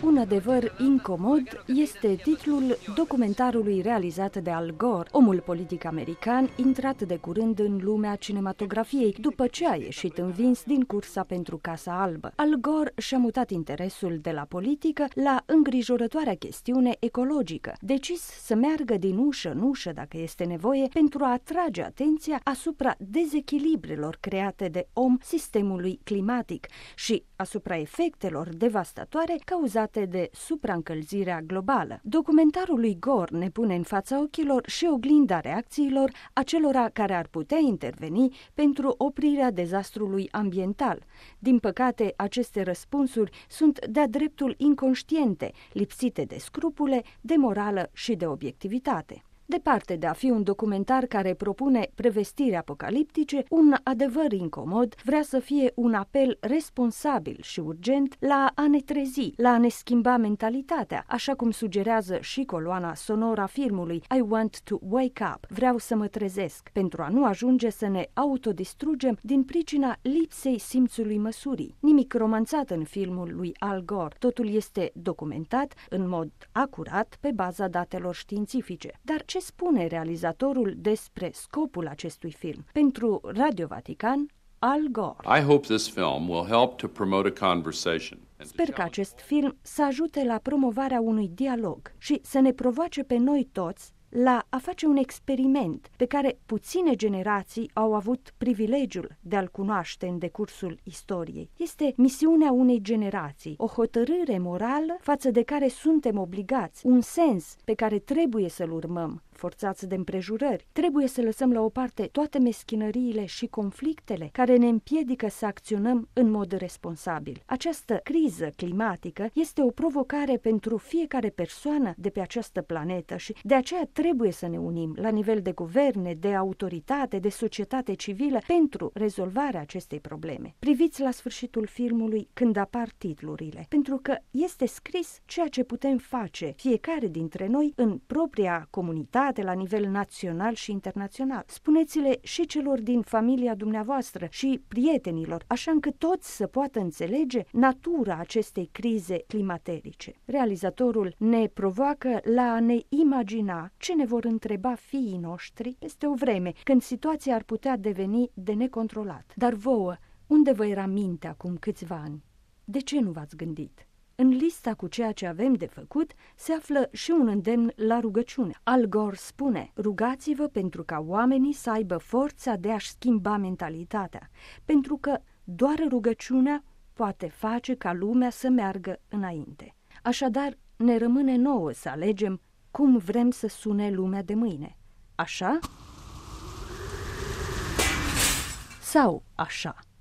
Un adevăr incomod este titlul documentarului realizat de Al Gore, omul politic american intrat de curând în lumea cinematografiei după ce a ieșit învins din cursa pentru Casa Albă. Al Gore și-a mutat interesul de la politică la îngrijorătoarea chestiune ecologică, decis să meargă din ușă în ușă dacă este nevoie pentru a atrage atenția asupra dezechilibrelor create de om sistemului climatic și asupra efectelor devastatoare cauzate de supraîncălzirea globală. Documentarul lui Gore ne pune în fața ochilor și oglinda reacțiilor acelora care ar putea interveni pentru oprirea dezastrului ambiental. Din păcate, aceste răspunsuri sunt de-a dreptul inconștiente, lipsite de scrupule, de morală și de obiectivitate. Departe de a fi un documentar care propune prevestiri apocaliptice, un adevăr incomod vrea să fie un apel responsabil și urgent la a ne trezi, la a ne schimba mentalitatea, așa cum sugerează și coloana sonoră a filmului I Want to Wake Up, vreau să mă trezesc, pentru a nu ajunge să ne autodistrugem din pricina lipsei simțului măsurii. Nimic romanțat în filmul lui Al Gore, totul este documentat în mod acurat pe baza datelor științifice. Dar ce spune realizatorul despre scopul acestui film? Pentru Radio Vatican, Al Gore. I hope this film will help to promote a conversation. Sper că acest film să ajute la promovarea unui dialog și să ne provoace pe noi toți la a face un experiment pe care puține generații au avut privilegiul de a-l cunoaște în decursul istoriei. Este misiunea unei generații, o hotărâre morală față de care suntem obligați, un sens pe care trebuie să-l urmăm, forțați de împrejurări. Trebuie să lăsăm la o parte toate meschinăriile și conflictele care ne împiedică să acționăm în mod responsabil. Această criză climatică este o provocare pentru fiecare persoană de pe această planetă și de aceea trebuie să ne unim la nivel de guverne, de autoritate, de societate civilă pentru rezolvarea acestei probleme. Priviți la sfârșitul filmului când apar titlurile, pentru că este scris ceea ce putem face fiecare dintre noi în propria comunitate, la nivel național și internațional. Spuneți-le și celor din familia dumneavoastră și prietenilor, așa încât toți să poată înțelege natura acestei crize climaterice. Realizatorul ne provoacă la a ne imagina ce ne vor întreba fiii noștri peste o vreme, când situația ar putea deveni de necontrolat. Dar vouă, unde vă era mintea acum câțiva ani? De ce nu v-ați gândit? În lista cu ceea ce avem de făcut se află și un îndemn la rugăciune. Al Gore spune: rugați-vă pentru ca oamenii să aibă forța de a-și schimba mentalitatea, pentru că doar rugăciunea poate face ca lumea să meargă înainte. Așadar, ne rămâne nouă să alegem cum vrem să sune lumea de mâine. Așa? Sau așa?